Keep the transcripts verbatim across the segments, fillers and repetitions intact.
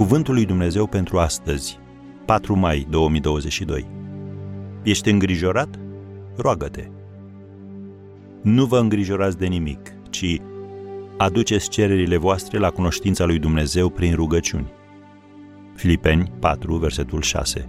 Cuvântul lui Dumnezeu pentru astăzi, patru mai două mii douăzeci și doi. Ești îngrijorat? Roagă-te. Nu vă îngrijorați de nimic, ci aduceți cererile voastre la cunoștința lui Dumnezeu prin rugăciuni. Filipeni patru, versetul șase.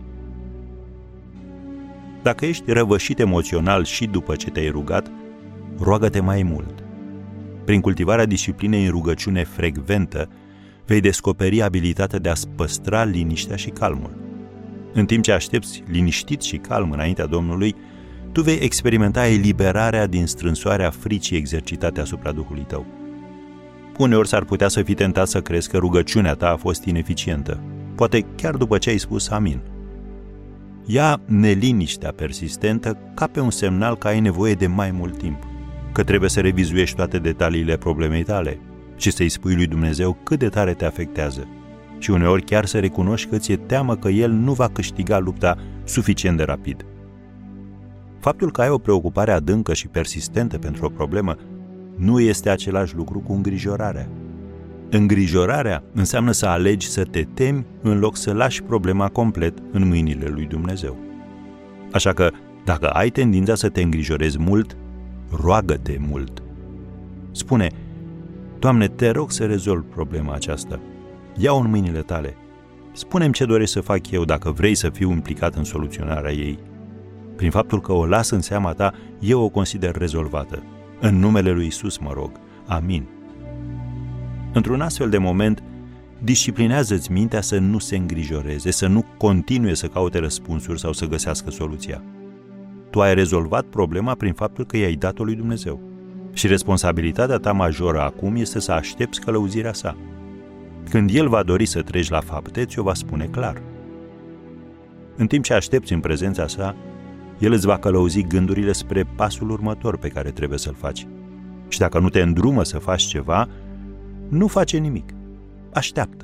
Dacă ești răvășit emoțional și după ce te-ai rugat, roagă-te mai mult. Prin cultivarea disciplinei în rugăciune frecventă, vei descoperi abilitatea de a-ți păstra liniștea și calmul. În timp ce aștepți liniștit și calm înaintea Domnului, tu vei experimenta eliberarea din strânsoarea fricii exercitate asupra Duhului tău. Uneori s-ar putea să fii tentat să crezi că rugăciunea ta a fost ineficientă, poate chiar după ce ai spus amin. Ia neliniștea persistentă ca pe un semnal că ai nevoie de mai mult timp, că trebuie să revizuiești toate detaliile problemei tale și să-i spui lui Dumnezeu cât de tare te afectează și uneori chiar să recunoști că ți-e teamă că El nu va câștiga lupta suficient de rapid. Faptul că ai o preocupare adâncă și persistentă pentru o problemă nu este același lucru cu îngrijorarea. Îngrijorarea înseamnă să alegi să te temi în loc să lași problema complet în mâinile lui Dumnezeu. Așa că, dacă ai tendința să te îngrijorezi mult, roagă-te mult. Spune: Doamne, te rog să rezolvi problema aceasta. Ia-o în mâinile tale. Spune-mi ce dorești să fac eu dacă vrei să fiu implicat în soluționarea ei. Prin faptul că o las în seama ta, eu o consider rezolvată. În numele lui Iisus mă rog. Amin. Într-un astfel de moment, disciplinează-ți mintea să nu se îngrijoreze, să nu continue să caute răspunsuri sau să găsească soluția. Tu ai rezolvat problema prin faptul că i-ai dat-o lui Dumnezeu. Și responsabilitatea ta majoră acum este să aștepți călăuzirea sa. Când El va dori să treci la fapte, ți-o va spune clar. În timp ce aștepți în prezența sa, El îți va călăuzi gândurile spre pasul următor pe care trebuie să-l faci. Și dacă nu te îndrumă să faci ceva, nu face nimic. Așteaptă.